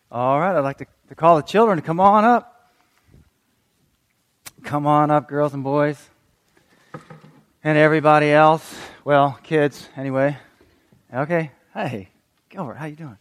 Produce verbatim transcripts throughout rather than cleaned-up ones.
All right, I'd like to, to call the children to come on up. Come on up, girls and boys. And everybody else. Well, kids, anyway. Okay. Hey, Gilbert, how you doing?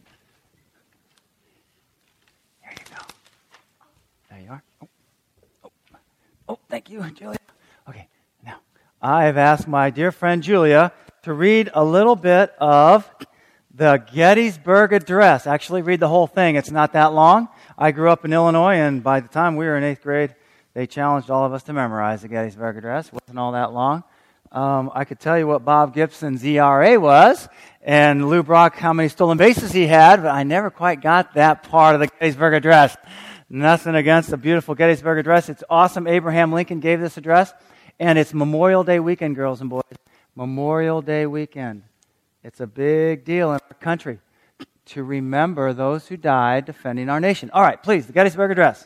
Here you go. There you are. Oh, oh, oh thank you, Julia. Okay, now, I've asked my dear friend Julia to read a little bit of the Gettysburg Address. Actually, read the whole thing. It's not that long. I grew up in Illinois, and by the time we were in eighth grade, they challenged all of us to memorize the Gettysburg Address. It wasn't all that long. Um, I could tell you what Bob Gibson's E R A was, and Lou Brock how many stolen bases he had, but I never quite got that part of the Gettysburg Address. Nothing against the beautiful Gettysburg Address. It's awesome. Abraham Lincoln gave this address, and it's Memorial Day weekend, girls and boys. Memorial Day weekend. It's a big deal in our country to remember those who died defending our nation. All right, please, the Gettysburg Address.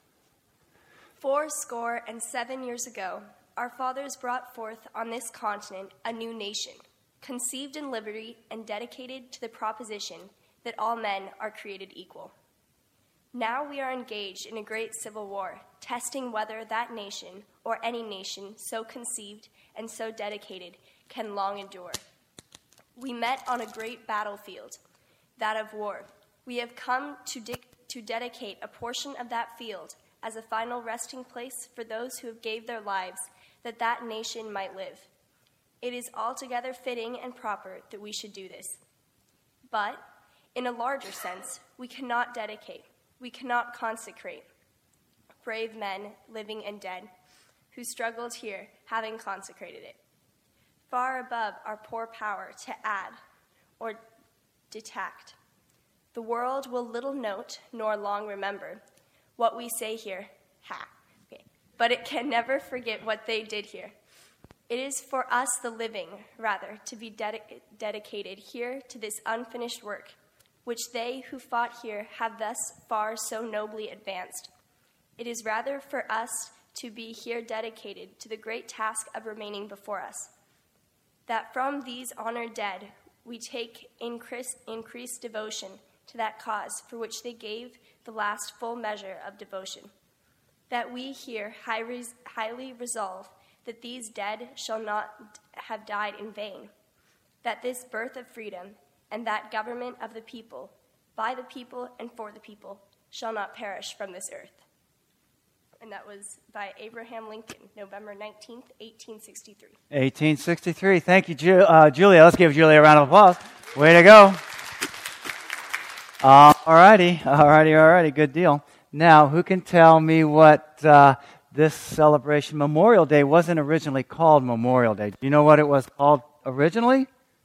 Four score and seven years ago, our fathers brought forth on this continent a new nation, conceived in liberty and dedicated to the proposition that all men are created equal. Now we are engaged in a great civil war, testing whether that nation, or any nation so conceived and so dedicated, can long endure. We met on a great battlefield, that of war. We have come to, de- to dedicate a portion of that field as a final resting place for those who have gave their lives that that nation might live. It is altogether fitting and proper that we should do this. But, in a larger sense, we cannot dedicate, we cannot consecrate brave men, living and dead, who struggled here, having consecrated it. Far above our poor power to add or detract. The world will little note nor long remember what we say here, ha, okay. But it can never forget what they did here. It is for us, the living, rather, to be dedic- dedicated here to this unfinished work, which they who fought here have thus far so nobly advanced. It is rather for us to be here dedicated to the great task of remaining before us, that from these honored dead we take increased, increased devotion to that cause for which they gave the last full measure of devotion, that we here highly resolve that these dead shall not have died in vain, that this birth of freedom and that government of the people, by the people and for the people, shall not perish from this earth. And that was by Abraham Lincoln, November nineteenth, eighteen sixty-three. eighteen sixty-three. Thank you, Ju- uh, Julia. Let's give Julia a round of applause. Way to go. Uh, all righty, all righty, all righty. Good deal. Now, who can tell me what uh, this celebration, Memorial Day, wasn't originally called Memorial Day? Do you know what it was called originally?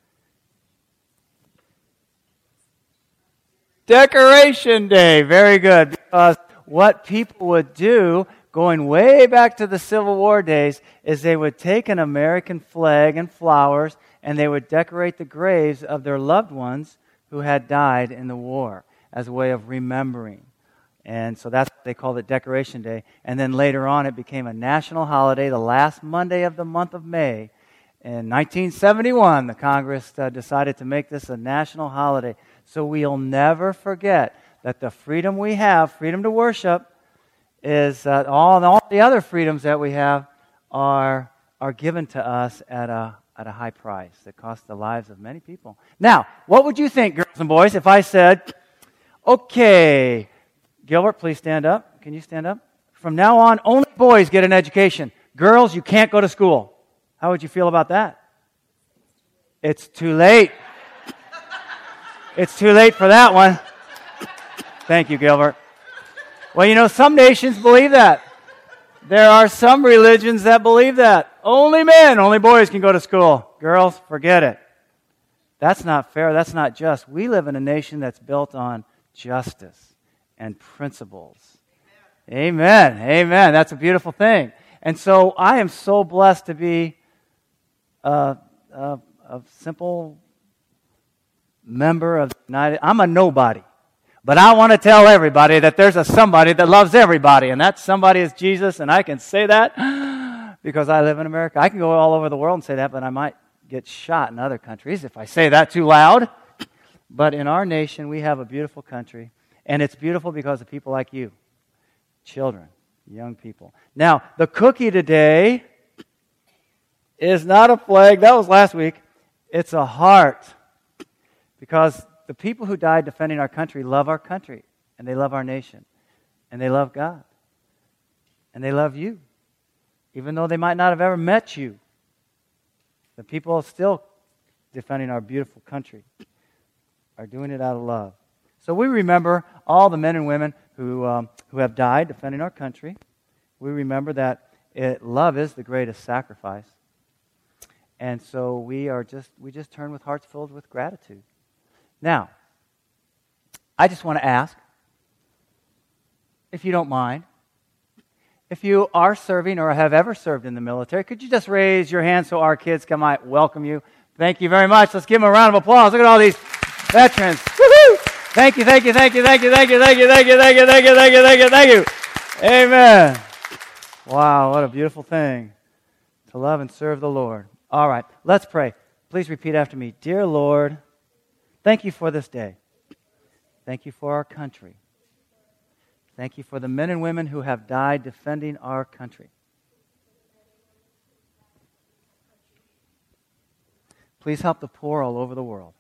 Decoration Day. Very good. Because what people would do, going way back to the Civil War days, is they would take an American flag and flowers, and they would decorate the graves of their loved ones who had died in the war as a way of remembering. And so that's what they called it Decoration Day. And then later on it became a national holiday, the last Monday of the month of May. In nineteen seventy-one, the Congress uh, decided to make this a national holiday. So we'll never forget that the freedom we have, freedom to worship, is uh, all and all the other freedoms that we have are are given to us at a at a high price that cost the lives of many people. Now, what would you think, girls and boys, if I said, okay, Gilbert, please stand up. Can you stand up? From now on, only boys get an education. Girls, you can't go to school. How would you feel about that? It's too late. It's too late for that one. Thank you, Gilbert. Well, you know, some nations believe that. There are some religions that believe that. Only men, only boys can go to school. Girls, forget it. That's not fair. That's not just. We live in a nation that's built on justice and principles. Amen. Amen. Amen. That's a beautiful thing. And so I am so blessed to be a, a, a simple member of the United. I'm a nobody. But I want to tell everybody that there's a somebody that loves everybody, and that somebody is Jesus, and I can say that because I live in America. I can go all over the world and say that, but I might get shot in other countries if I say that too loud. But in our nation, we have a beautiful country, And it's beautiful because of people like you, children, young people. Now, the cookie today is not a flag. That was last week. It's a heart. Because the people who died defending our country love our country, and they love our nation, and they love God, and they love you, even though they might not have ever met you. The people are still defending our beautiful country, are doing it out of love. So we remember all the men and women who um, who have died defending our country. We remember that it, love is the greatest sacrifice. And so we are just we just turn with hearts filled with gratitude. Now, I just want to ask, if you don't mind, if you are serving or have ever served in the military, could you just raise your hand so our kids can might welcome you? Thank you very much. Let's give them a round of applause. Look at all these veterans. Woo-hoo! Thank you, thank you, thank you, thank you, thank you, thank you, thank you, thank you, thank you, thank you, thank you, thank you. Amen. Wow, what a beautiful thing to love and serve the Lord. All right, let's pray. Please repeat after me. Dear Lord, thank you for this day. Thank you for our country. Thank you for the men and women who have died defending our country. Please help the poor all over the world.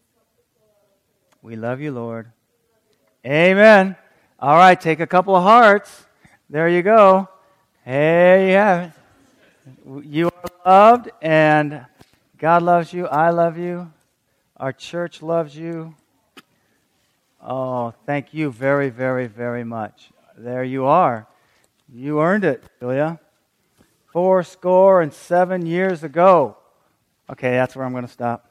We love you, Lord. Amen. All right, take a couple of hearts. There you go. There you have it. You are loved, and God loves you. I love you. Our church loves you. Oh, thank you very, very, very much. There you are. You earned it, Julia. Four score and seven years ago. Okay, that's where I'm going to stop.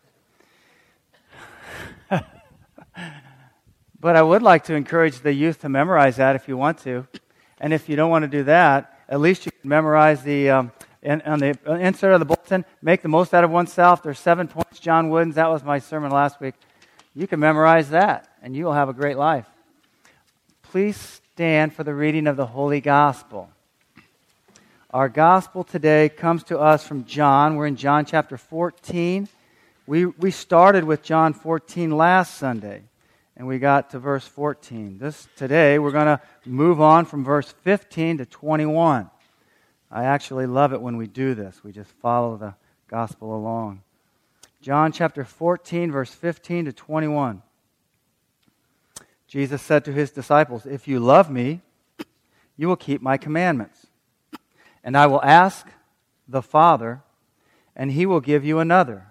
But I would like to encourage the youth to memorize that if you want to. And if you don't want to do that, at least you can memorize the, um, in, on the insert of the bulletin, make the most out of oneself. There's seven points, John Wooden's. That was my sermon last week. You can memorize that, and you will have a great life. Please stand for the reading of the Holy Gospel. Our Gospel today comes to us from John. We're in John chapter fourteen. We, we started with John fourteen last Sunday, and we got to verse fourteen. This today, we're going to move on from verse fifteen to twenty-one. I actually love it when we do this. We just follow the Gospel along. John chapter fourteen, verse fifteen to twenty-one. Jesus said to his disciples, "If you love me, you will keep my commandments. And I will ask the Father, and he will give you another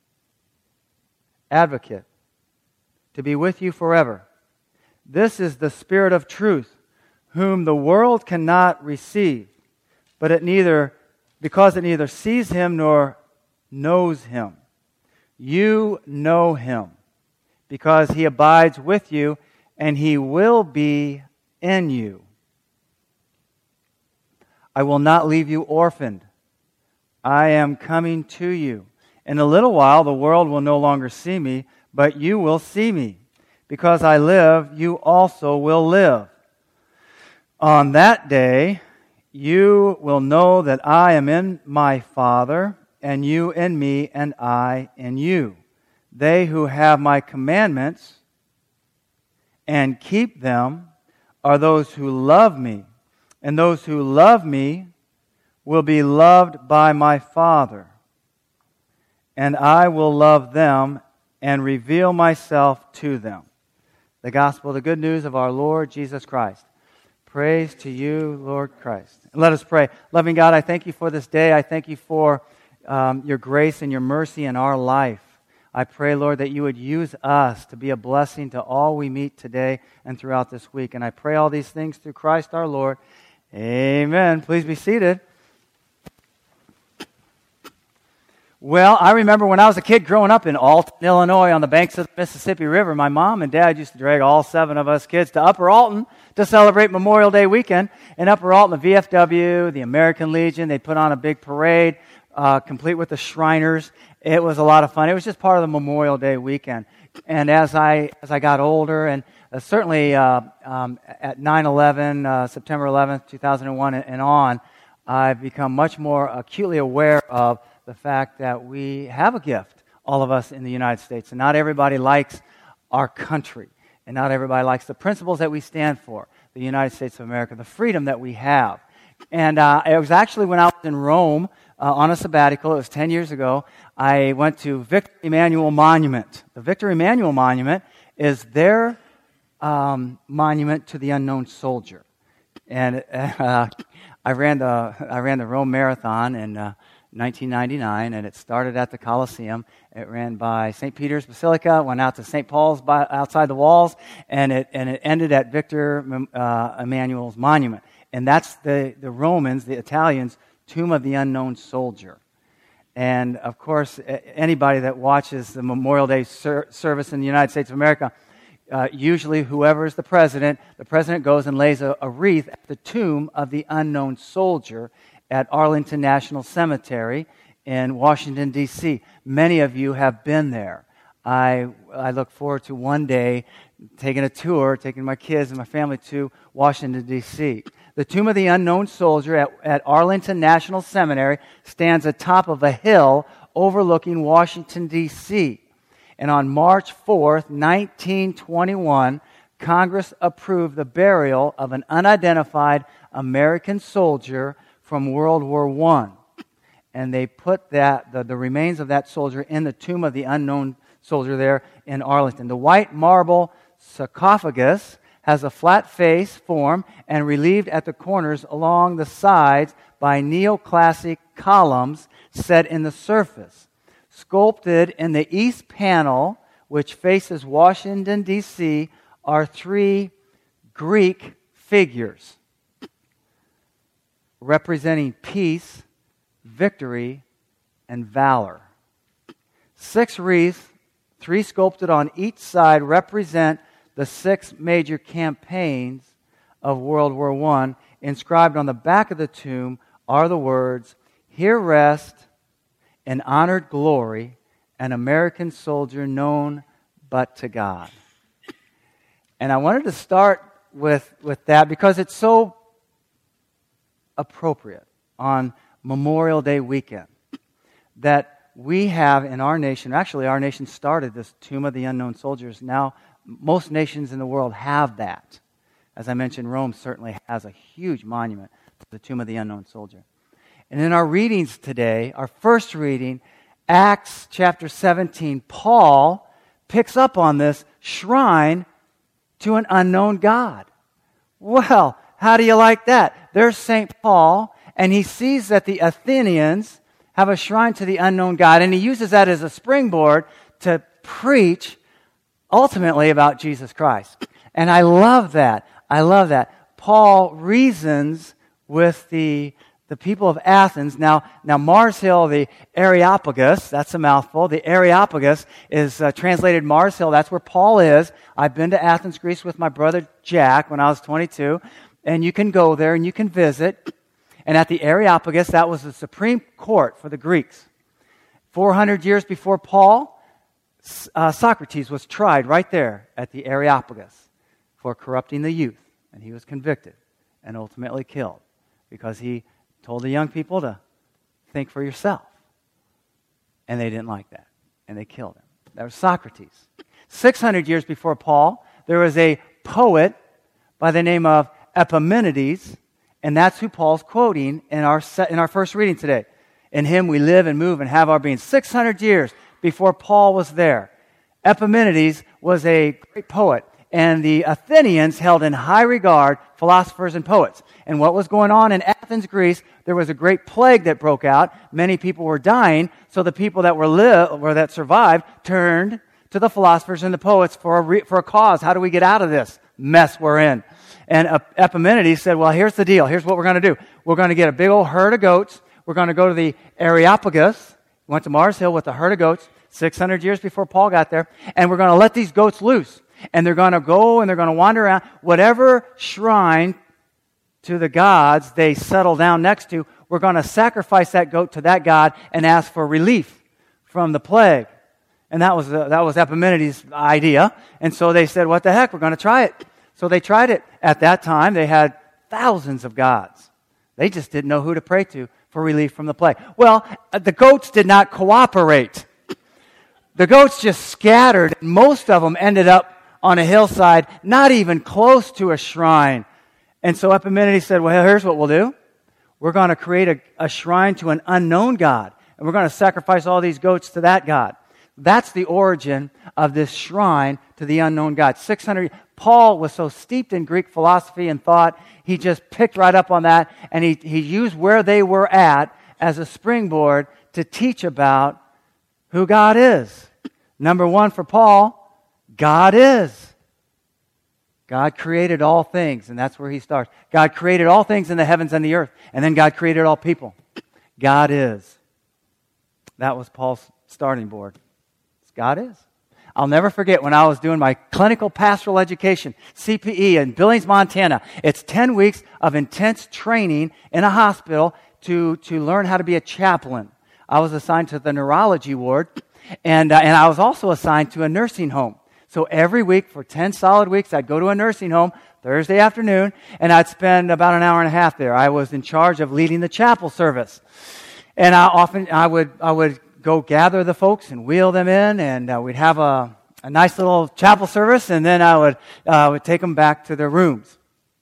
advocate to be with you forever. This is the Spirit of truth, whom the world cannot receive, but it neither, because it neither sees him nor knows him. You know him, because he abides with you, and he will be in you. I will not leave you orphaned. I am coming to you. In a little while the world will no longer see me, but you will see me. Because I live, you also will live. On that day, you will know that I am in my Father, and you in me, and I in you. They who have my commandments and keep them are those who love me. And those who love me will be loved by my Father. And I will love them and reveal myself to them." The gospel, the good news of our Lord Jesus Christ. Praise to you, Lord Christ. And let us pray. Loving God, I thank you for this day. I thank you for um, your grace and your mercy in our life. I pray, Lord, that you would use us to be a blessing to all we meet today and throughout this week. And I pray all these things through Christ our Lord. Amen. Please be seated. Well, I remember when I was a kid growing up in Alton, Illinois, on the banks of the Mississippi River, my mom and dad used to drag all seven of us kids to Upper Alton to celebrate Memorial Day weekend. In Upper Alton, the V F W, the American Legion, they put on a big parade, uh, complete with the Shriners. It was a lot of fun. It was just part of the Memorial Day weekend. And as I as I got older, and uh, certainly uh, um, at nine eleven, uh, September eleventh, two thousand one, and, and on, I've become much more acutely aware of the fact that we have a gift, all of us in the United States, and not everybody likes our country. And not everybody likes the principles that we stand for, the United States of America, the freedom that we have. And uh, it was actually when I was in Rome uh, on a sabbatical, it was ten years ago, I went to Victor Emmanuel Monument. The Victor Emmanuel Monument is their um, monument to the unknown soldier. And uh, I ran the I ran the Rome Marathon in uh, nineteen ninety-nine, and it started at the Colosseum. It ran by Saint Peter's Basilica, went out to Saint Paul's by, outside the walls, and it and it ended at Victor uh, Emmanuel's monument. And that's the, the Romans, the Italians' tomb of the unknown soldier. And of course, anybody that watches the Memorial Day ser- service in the United States of America, uh, usually whoever is the president, the president goes and lays a, a wreath at the tomb of the unknown soldier at Arlington National Cemetery in Washington, D C Many of you have been there. I I look forward to one day taking a tour, taking my kids and my family to Washington, D C The tomb of the unknown soldier at, at Arlington National Cemetery stands atop of a hill overlooking Washington, D C And on March fourth, nineteen twenty-one, Congress approved the burial of an unidentified American soldier from World War One. And they put that the, the remains of that soldier in the tomb of the unknown soldier there in Arlington. The white marble sarcophagus has a flat face form and relieved at the corners along the sides by neoclassic columns set in the surface. Sculpted in the east panel, which faces Washington, D C, are three Greek figures representing peace, victory, and valor. Six wreaths, three sculpted on each side, represent the six major campaigns of World War One. Inscribed on the back of the tomb are the words, "Here rest in honored glory an American soldier known but to God." And I wanted to start with, with that because it's so appropriate on Memorial Day weekend that we have in our nation, actually our nation started this Tomb of the Unknown Soldiers. Now most nations in the world have that. As I mentioned, Rome certainly has a huge monument to the Tomb of the Unknown Soldier. And in our readings today, our first reading, Acts chapter seventeen, Paul picks up on this shrine to an unknown God. Well, how do you like that? There's Saint Paul, and he sees that the Athenians have a shrine to the unknown God, and he uses that as a springboard to preach ultimately about Jesus Christ. And I love that. I love that. Paul reasons with the the people of Athens. Now, now Mars Hill, the Areopagus, that's a mouthful. The Areopagus is uh, translated Mars Hill. That's where Paul is. I've been to Athens, Greece with my brother Jack when I was twenty-two. And you can go there and you can visit. And at the Areopagus, that was the Supreme Court for the Greeks. four hundred years before Paul, uh, Socrates was tried right there at the Areopagus for corrupting the youth. And he was convicted and ultimately killed because he told the young people to think for yourself. And they didn't like that. And they killed him. That was Socrates. six hundred years before Paul, there was a poet by the name of Epimenides, and that's who Paul's quoting in our set, in our first reading today. In him we live and move and have our being. six hundred years before Paul was there. Epimenides was a great poet, and the Athenians held in high regard philosophers and poets. And what was going on in Athens, Greece, there was a great plague that broke out. Many people were dying, so the people that were li- or that survived turned to the philosophers and the poets for a, re- for a cause. How do we get out of this mess we're in? And Epimenides said, well, here's the deal. Here's what we're going to do. We're going to get a big old herd of goats. We're going to go to the Areopagus. We went to Mars Hill with a herd of goats six hundred years before Paul got there. And we're going to let these goats loose. And they're going to go and they're going to wander around. Whatever shrine to the gods they settle down next to, we're going to sacrifice that goat to that god and ask for relief from the plague. And that was, uh, that was Epimenides' idea. And so they said, what the heck? We're going to try it. So they tried it. At that time, they had thousands of gods. They just didn't know who to pray to for relief from the plague. Well, the goats did not cooperate. The goats just scattered. Most of them ended up on a hillside, not even close to a shrine. And so Epimenides said, well, here's what we'll do. We're going to create a, a shrine to an unknown God, and we're going to sacrifice all these goats to that God. That's the origin of this shrine to the unknown God. six hundred Paul was so steeped in Greek philosophy and thought, he just picked right up on that, and he, he used where they were at as a springboard to teach about who God is. Number one for Paul, God is. God created all things, and that's where he starts. God created all things in the heavens and the earth, and then God created all people. God is. That was Paul's starting board. God is. I'll never forget when I was doing my clinical pastoral education, C P E, in Billings, Montana. It's ten weeks of intense training in a hospital to, to learn how to be a chaplain. I was assigned to the neurology ward, and, uh, and I was also assigned to a nursing home. So every week for ten solid weeks, I'd go to a nursing home Thursday afternoon, and I'd spend about an hour and a half there. I was in charge of leading the chapel service. And I often, I would, I would go gather the folks and wheel them in, and uh, we'd have a, a nice little chapel service, and then I would, uh, would take them back to their rooms.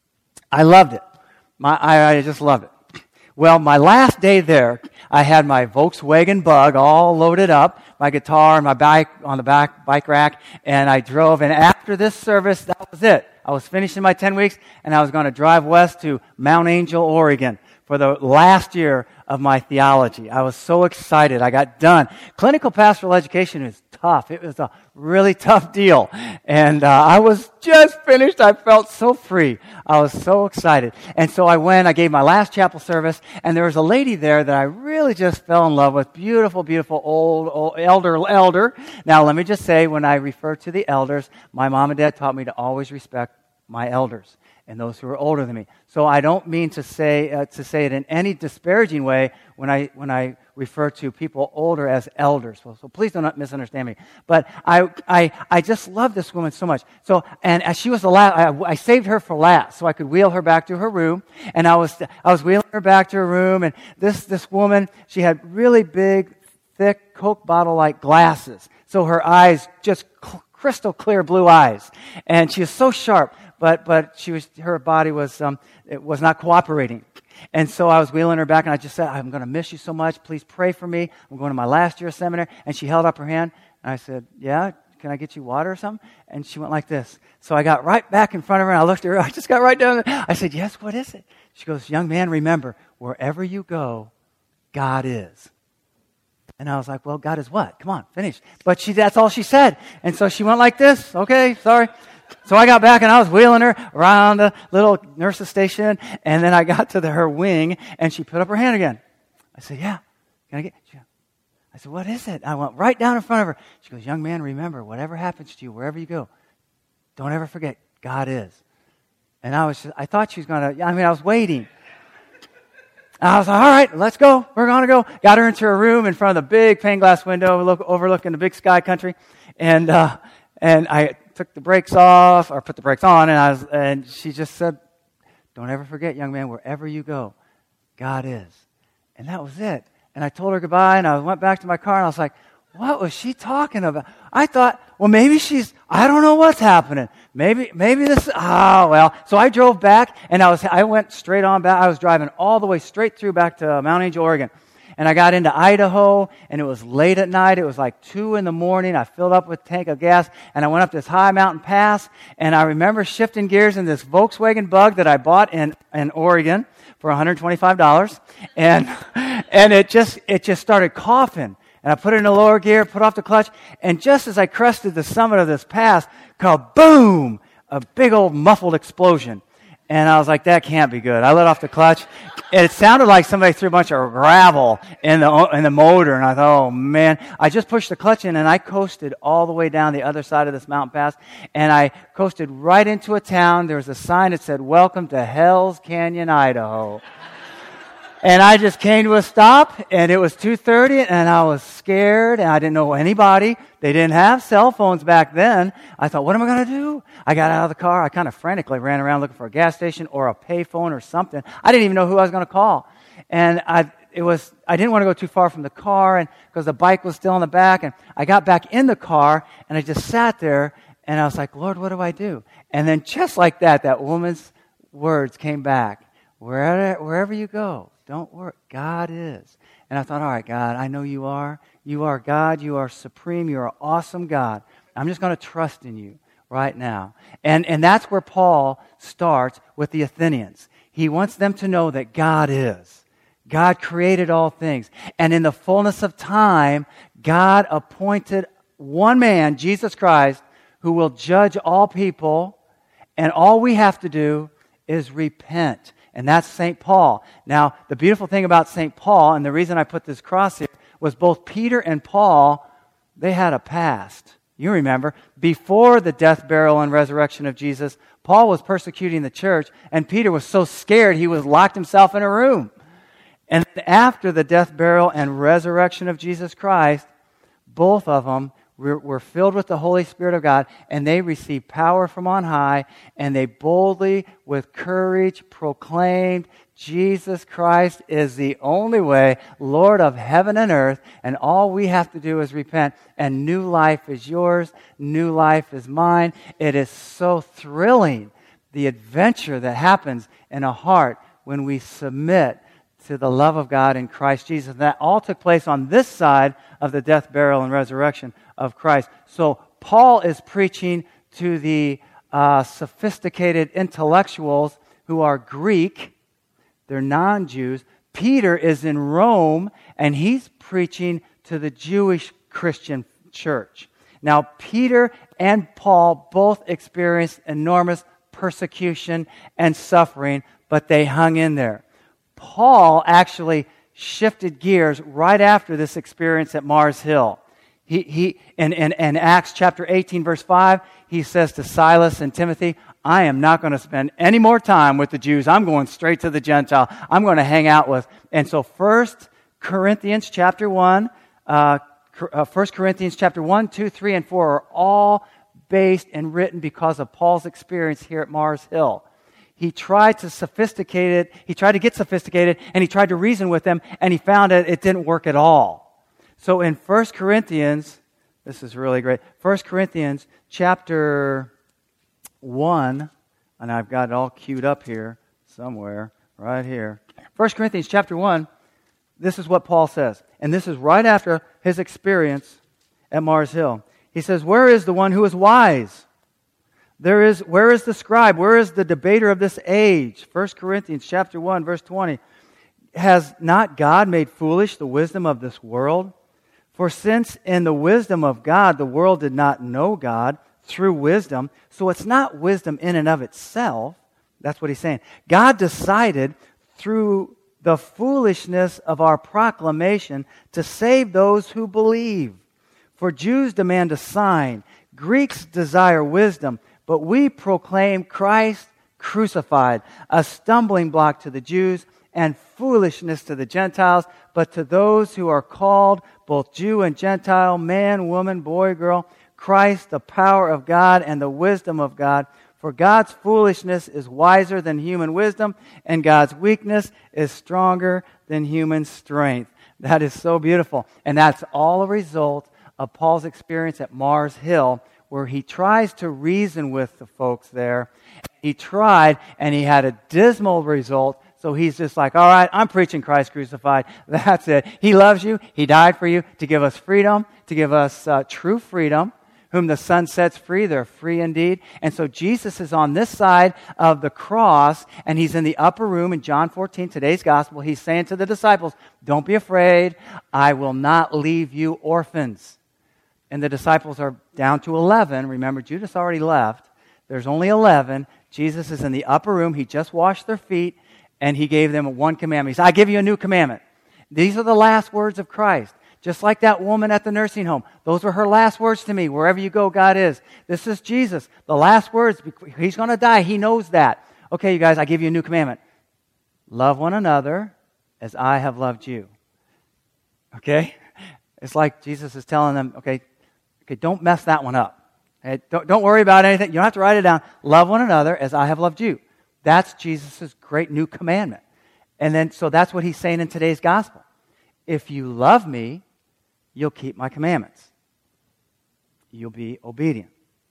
I loved it. My, I, I just loved it. Well, my last day there, I had my Volkswagen Bug all loaded up, my guitar and my bike on the back bike rack, and I drove. And after this service, that was it. I was finishing my ten weeks, and I was going to drive west to Mount Angel, Oregon, for the last year of my theology. I was so excited. I got done. Clinical pastoral education is tough. It was a really tough deal. And uh, I was just finished. I felt so free. I was so excited. And so I went, I gave my last chapel service, and there was a lady there that I really just fell in love with. Beautiful, beautiful old, old elder, elder. Now, let me just say, when I refer to the elders, my mom and dad taught me to always respect my elders and those who are older than me. So I don't mean to say uh, to say it in any disparaging way when I when I refer to people older as elders. So, so please don't misunderstand me. But I I I just love this woman so much. So and as she was the last, I, I saved her for last, so I could wheel her back to her room. And I was I was wheeling her back to her room, and this this woman, she had really big, thick Coke bottle-like glasses. So her eyes just cl- crystal clear blue eyes, and she was so sharp. But but she was her body was um it was not cooperating, and so I was wheeling her back, and I just said, I'm going to miss you so much. Please pray for me. I'm going to my last year of seminary. And she held up her hand, and I said, yeah, can I get you water or something? And she went like this. So I got right back in front of her, and I looked at her. I just got right down there. I said, yes, what is it? She goes, young man, remember, wherever you go, God is. And I was like, well, God is what? Come on, finish. But she that's all she said. And so she went like this. Okay, sorry. So I got back, and I was wheeling her around the little nurse's station, and then I got to the, her wing, and she put up her hand again. I said, yeah, can I get you? I said, what is it? I went right down in front of her. She goes, young man, remember, whatever happens to you, wherever you go, don't ever forget, God is. And I was just, I thought she was going to, I mean, I was waiting. And I was like, all right, let's go. We're going to go. Got her into her room in front of the big pane glass window look, overlooking the big sky country. And, uh, and I took the brakes off, or put the brakes on, and I was, and she just said, don't ever forget, young man, wherever you go, God is. And that was it. And I told her goodbye, and I went back to my car, and I was like, what was she talking about? I thought, well, maybe she's, I don't know what's happening. Maybe, maybe this, ah, oh, well. So I drove back, and I was, I went straight on back. I was driving all the way straight through back to Mount Angel, Oregon. And I got into Idaho, and it was late at night. It was like two in the morning. I filled up with a tank of gas, and I went up this high mountain pass, and I remember shifting gears in this Volkswagen Bug that I bought in, in Oregon for one hundred twenty-five dollars, and and it just it just started coughing. And I put it in a lower gear, put off the clutch, and just as I crested the summit of this pass, kaboom! A big old muffled explosion. And I was like, that can't be good. I let off the clutch. And it sounded like somebody threw a bunch of gravel in the in the motor. And I thought, oh, man. I just pushed the clutch in, and I coasted all the way down the other side of this mountain pass. And I coasted right into a town. There was a sign that said, welcome to Hell's Canyon, Idaho. And I just came to a stop, and it was two thirty, and I was scared, and I didn't know anybody. They didn't have cell phones back then. I thought, what am I going to do? I got out of the car. I kind of frantically ran around looking for a gas station or a payphone or something. I didn't even know who I was going to call. And I it was I didn't want to go too far from the car, and because the bike was still in the back. And I got back in the car, and I just sat there, And I was like, Lord, what do I do? And then just like that, that woman's words came back. Wherever, wherever you go, don't worry. God is. And I thought, all right, God, I know you are. You are God. You are supreme. You are an awesome God. I'm just going to trust in you right now. And, and that's where Paul starts with the Athenians. He wants them to know that God is. God created all things. And in the fullness of time, God appointed one man, Jesus Christ, who will judge all people. And all we have to do is repent. And that's Saint Paul. Now, the beautiful thing about Saint Paul, and the reason I put this cross here, was both Peter and Paul, they had a past. You remember, before the death, burial, and resurrection of Jesus, Paul was persecuting the church, and Peter was so scared he was locked himself in a room. And after the death, burial, and resurrection of Jesus Christ, both of them were filled with the Holy Spirit of God, and they received power from on high, and they boldly, with courage, proclaimed, Jesus Christ is the only way, Lord of heaven and earth, and all we have to do is repent, and new life is yours, new life is mine. It is so thrilling, the adventure that happens in a heart when we submit to the love of God in Christ Jesus. That all took place on this side of the death, burial, and resurrection of Christ. So Paul is preaching to the uh, sophisticated intellectuals who are Greek. They're non-Jews. Peter is in Rome, and he's preaching to the Jewish Christian church. Now, Peter and Paul both experienced enormous persecution and suffering, but they hung in there. Paul actually shifted gears right after this experience at Mars Hill. He, he in, in, in Acts chapter eighteen, verse five, he says to Silas and Timothy, I am not going to spend any more time with the Jews. I'm going straight to the Gentile. I'm going to hang out with. And so First Corinthians chapter one, uh, First Corinthians chapter one, two, three, and four are all based and written because of Paul's experience here at Mars Hill. He tried to sophisticate it, he tried to get sophisticated, and he tried to reason with them, and he found that it didn't work at all. So in First Corinthians, this is really great, First Corinthians chapter one, and I've got it all queued up here somewhere, right here. First Corinthians chapter one, this is what Paul says, and this is right after his experience at Mars Hill. He says, where is the one who is wise? There is, where is the scribe? Where is the debater of this age? First Corinthians chapter one, verse twenty. Has not God made foolish the wisdom of this world? For since in the wisdom of God, the world did not know God through wisdom, so it's not wisdom in and of itself. That's what he's saying. God decided through the foolishness of our proclamation to save those who believe. For Jews demand a sign, Greeks desire wisdom, but we proclaim Christ crucified, a stumbling block to the Jews and foolishness to the Gentiles, but to those who are called, both Jew and Gentile, man, woman, boy, girl, Christ, the power of God and the wisdom of God. For God's foolishness is wiser than human wisdom, and God's weakness is stronger than human strength. That is so beautiful. And that's all a result of Paul's experience at Mars Hill, where he tries to reason with the folks there. He tried, and he had a dismal result. So he's just like, all right, I'm preaching Christ crucified. That's it. He loves you. He died for you to give us freedom, to give us uh, true freedom. Whom the Son sets free, they're free indeed. And so Jesus is on this side of the cross, and he's in the upper room in John fourteen, today's gospel. He's saying to the disciples, don't be afraid. I will not leave you orphans. And the disciples are down to eleven. Remember, Judas already left. There's only eleven. Jesus is in the upper room. He just washed their feet, and he gave them one commandment. He said, I give you a new commandment. These are the last words of Christ. Just like that woman at the nursing home. Those were her last words to me. Wherever you go, God is. This is Jesus. The last words. He's going to die. He knows that. Okay, you guys, I give you a new commandment. Love one another as I have loved you. Okay? It's like Jesus is telling them, okay, okay, don't mess that one up. Okay? Don't, don't worry about anything. You don't have to write it down. Love one another as I have loved you. That's Jesus' great new commandment. And then, so that's what he's saying in today's gospel. If you love me, you'll keep my commandments. You'll be obedient.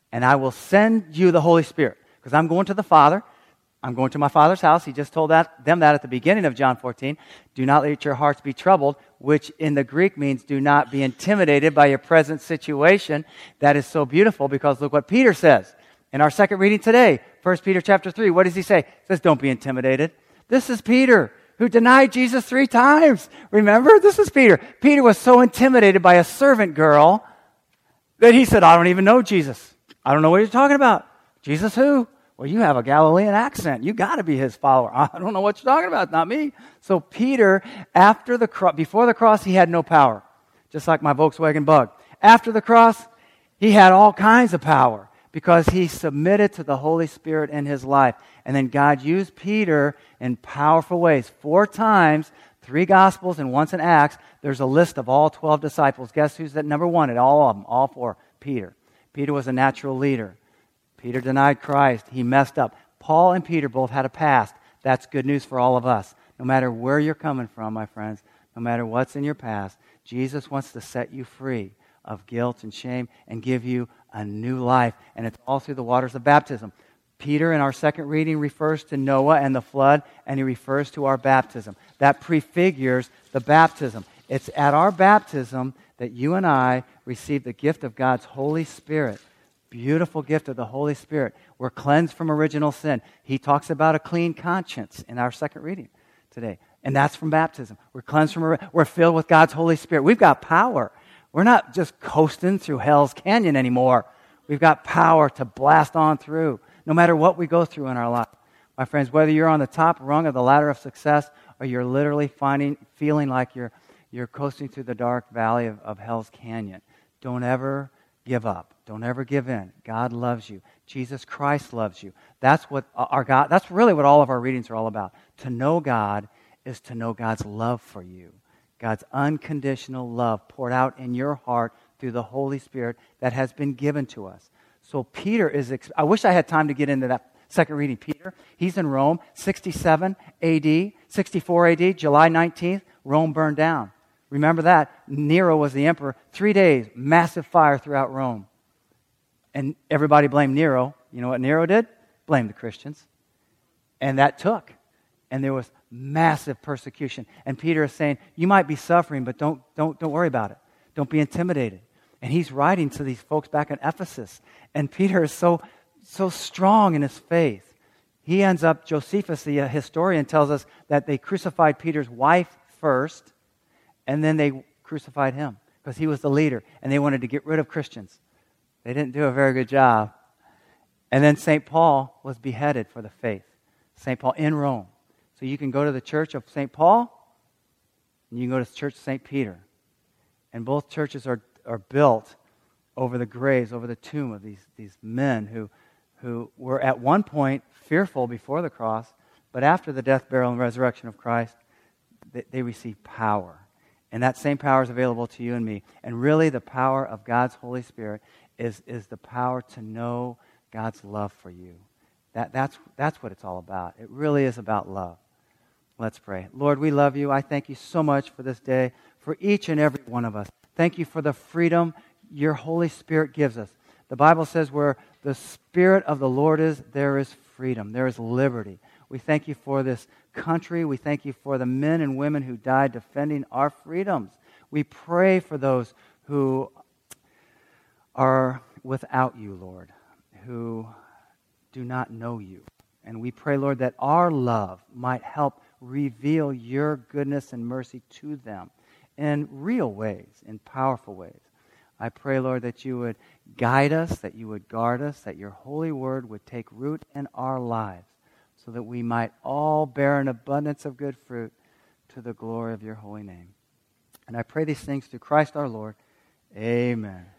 and I will send you the Holy Spirit. Because I'm going to the Father. I'm going to my Father's house. He just told that, them that at the beginning of John fourteen. Do not let your hearts be troubled, which in the Greek means do not be intimidated by your present situation. That is so beautiful because look what Peter says. In our second reading today, First Peter chapter three, what does he say? He says, don't be intimidated. This is Peter, who denied Jesus three times. Remember? This is Peter. Peter was so intimidated by a servant girl that he said, I don't even know Jesus. I don't know what you're talking about. Jesus who? Well, you have a Galilean accent. You got to be his follower. I don't know what you're talking about, not me. So Peter, after the cro- before the cross, he had no power, just like my Volkswagen Bug. After the cross, he had all kinds of power because he submitted to the Holy Spirit in his life. And then God used Peter in powerful ways. Four times, three Gospels and once in Acts, there's a list of all twelve disciples. Guess who's at number one at all of them? All four. Peter. Peter was a natural leader. Peter denied Christ. He messed up. Paul and Peter both had a past. That's good news for all of us. No matter where you're coming from, my friends, no matter what's in your past, Jesus wants to set you free of guilt and shame and give you a new life. And it's all through the waters of baptism. Peter, in our second reading, refers to Noah and the flood, and he refers to our baptism. That prefigures the baptism. It's at our baptism that you and I receive the gift of God's Holy Spirit. Beautiful gift of the Holy Spirit. We're cleansed from original sin. He talks about a clean conscience in our second reading today. And that's from baptism. We're cleansed from, we're filled with God's Holy Spirit. We've got power. We're not just coasting through Hell's Canyon anymore. We've got power to blast on through, no matter what we go through in our life. My friends, whether you're on the top rung of the ladder of success or you're literally finding, feeling like you're, you're coasting through the dark valley of, of Hell's Canyon, don't ever give up. Don't ever give in. God loves you. Jesus Christ loves you. That's what our God, that's really what all of our readings are all about. To know God is to know God's love for you. God's unconditional love poured out in your heart through the Holy Spirit that has been given to us. So Peter is, I wish I had time to get into that second reading. Peter, he's in Rome, sixty-seven A D, sixty-four A D, July nineteenth, Rome burned down. Remember that. Nero was the emperor. Three days, massive fire throughout Rome. And everybody blamed Nero. You know what Nero did? Blamed the Christians. And that took. And there was massive persecution. And Peter is saying, you might be suffering, but don't, don't, don't worry about it. Don't be intimidated. And he's writing to these folks back in Ephesus. And Peter is so, so strong in his faith. He ends up, Josephus, the uh, historian, tells us that they crucified Peter's wife first, and then they crucified him because he was the leader, and they wanted to get rid of Christians. They didn't do a very good job. And then Saint Paul was beheaded for the faith. Saint Paul in Rome. So you can go to the church of Saint Paul, and you can go to the church of Saint Peter. And both churches are, are built over the graves, over the tomb of these, these men who, who were at one point fearful before the cross, but after the death, burial, and resurrection of Christ, they, they received power. And that same power is available to you and me. And really the power of God's Holy Spirit is, is the power to know God's love for you. That, that's, that's what it's all about. It really is about love. Let's pray. Lord, we love you. I thank you so much for this day, for each and every one of us. Thank you for the freedom your Holy Spirit gives us. The Bible says where the Spirit of the Lord is, there is freedom. There is liberty. We thank you for this country. We thank you for the men and women who died defending our freedoms. We pray for those who are without you, Lord, who do not know you. And we pray, Lord, that our love might help reveal your goodness and mercy to them in real ways, in powerful ways. I pray, Lord, that you would guide us, that you would guard us, that your holy word would take root in our lives so that we might all bear an abundance of good fruit to the glory of your holy name. And I pray these things through Christ our Lord. Amen.